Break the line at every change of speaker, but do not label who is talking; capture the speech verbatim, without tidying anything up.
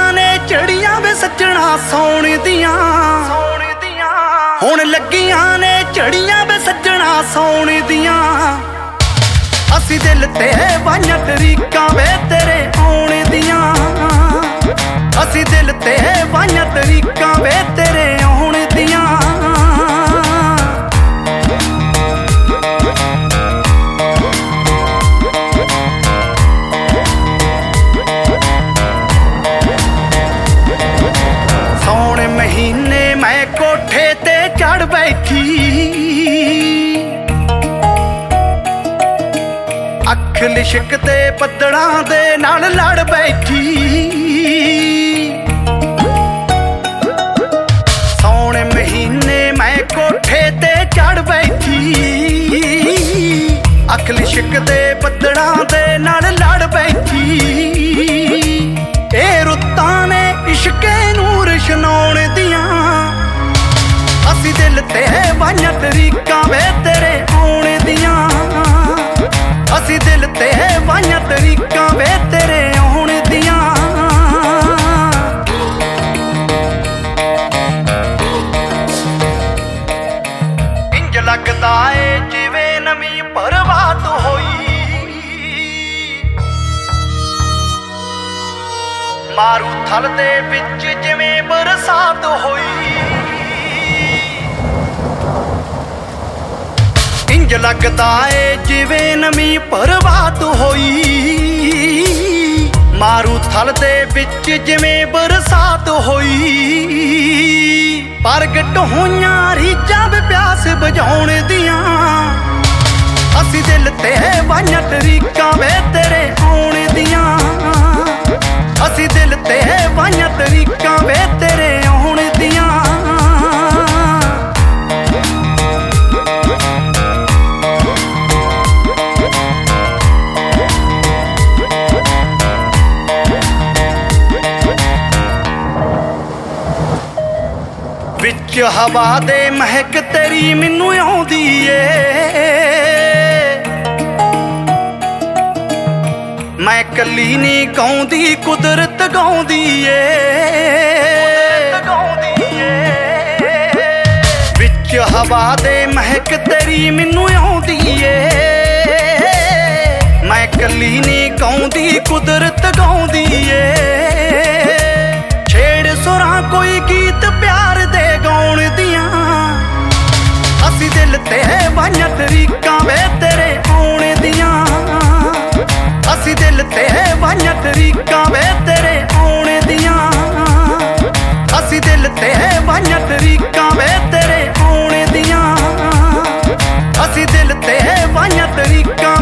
ਨੇ ਚੜੀਆਂ ਵੇ ਸੱਜਣਾ ਸੌਣ ਦੀਆਂ ਹੁਣ ਲੱਗੀਆਂ ਨੇ ਚੜੀਆਂ ਵੇ ਸੱਜਣਾ ਸੌਣ ਦੀਆਂ ਅਸੀਂ ਦਿਲ ਤੇ ਵਾਈਆਂ ਤਰੀਕਾਂ ਵੇ ਤੇਰੇ ਆਉਣ ਦੀਆਂ ਅਸੀਂ ਦਿਲ ਤੇ ਵਾਈਆਂ ਤਰੀਕਾਂ ਵੇ ਤੇਰੇ ਆਉਣ ਦੀਆਂ ਮਹੀਨੇ ਮੈਂ ਕੋਠੇ ਤੇ ਚੜ ਬੈਠੀ ਅੱਖ ਲਿਸ਼ਕ ਤੇ ਬੱਦਲਾਂ ਦੇ ਨਾਲ ਲੜ ਬੈਠੀ ਸੌਣ ਮਹੀਨੇ ਮੈਂ ਕੋਠੇ ਤੇ ਚੜ ਬੈਠੀ ਅੱਖ ਲਿਸ਼ਕ ਤੇ ਬੱਦਲਾਂ ਦੇ ਨਾਲ ਲੜ ਬੈਠੀ ਇਹ ਰੁੱਤਾਂ ਨੇ ਇਸ਼ਕੇ ਨੂੰ ਰਸ਼ਨਾਉਣ ਦੀਆਂ ਅਸੀਂ ਦਿਲ ਤੇ ਵਾਈਆਂ ਤਰੀਕਾਂ ਵੇ ਤੇਰੇ ਆਉਣ ਦੀਆਂ ਅਸੀਂ ਦਿਲ ਤੇ ਵਾਈਆਂ ਤਰੀਕਾਂ ਵੇ ਤੇਰੇ ਆਉਣ ਦੀਆਂ ਇੰਜ ਲੱਗਦਾ ਏ ਜਿਵੇਂ ਨਵੀਂ ਪਰਵਾਤ ਹੋਈ ਮਾਰੂ ਥਲ ਦੇ ਵਿੱਚ ਜਿਵੇਂ ਬਰਸਾਤ ਹੋਈ ਇੰਜ ਲੱਗਦਾ ਏ ਜਿਵੇਂ ਨਵੀਂ ਪਰਵਾਤ ਹੋਈ ਮਾਰੂ ਥਲ ਦੇ ਵਿੱਚ ਜਿਵੇਂ ਬਰਸਾਤ ਹੋਈ ਪ੍ਰਗਟ ਹੋਈਆਂ ਰੀਝਾਂ ਵੇ ਪਿਆਸ ਬੁਝਾਉਣ ਦੀਆਂ ਅਸੀਂ ਦਿਲ ਤੇ ਵਾਈਆਂ ਤਰੀਕਾਂ ਵੇ ਤੇਰੇ ਆਉਣ ਦੀਆਂ ਅਸੀਂ ਦਿਲ ਤੇ ਵਾਈਆਂ ਤਰੀਕਾਂ ਵੇ ਤੇਰੇ ਆਉਣ ਦੀਆਂ ਵਿੱਚ ਹਵਾ ਦੇ ਮਹਿਕ ਤੇਰੀ ਮੈਨੂੰ ਆਉਂਦੀ ਏ ਮੈਂ ਕੱਲੀ ਨੀ ਗਾਉਂਦੀ ਕੁਦਰਤ ਗਾਉਂਦੀ ਏ ਵਿੱਚ ਹਵਾ ਦੇ ਮਹਿਕ ਤੇਰੀ ਮੈਨੂੰ ਆਉਂਦੀ ਏ ਮੈਂ ਕੱਲੀ ਨੀ ਗਾਉਂਦੀ ਕੁਦਰਤ ਗਾਉਂਦੀ ਏ ਛੇੜ ਸੁਰਾਂ ਕੋਈ ਗੀਤ ਪਿਆਰ ਦੇ ਗਾਉਣ ਦੀਆਂ ਅਸੀਂ ਦਿਲ ਤੇ ਵਾਈਆਂ ਤਰੀਕਾਂ ਵੇ ਤੇਰੇ ਆਉਣ ਦੀਆਂ ਅਸੀਂ ਦਿਲ ਤੇ ਵਾਈਆਂ ਤਰੀਕਾਂ ਵੇ ਤੇਰੇ ਆਉਣ ਦੀਆਂ ਅਸੀਂ ਦਿਲ ਤੇ ਵਾਈਆਂ ਤਰੀਕਾਂ ਵੇ ਤੇਰੇ ਆਉਣ ਦੀਆਂ ਅਸੀਂ ਦਿਲ ਤੇ ਵਾਈਆਂ ਤਰੀਕਾਂ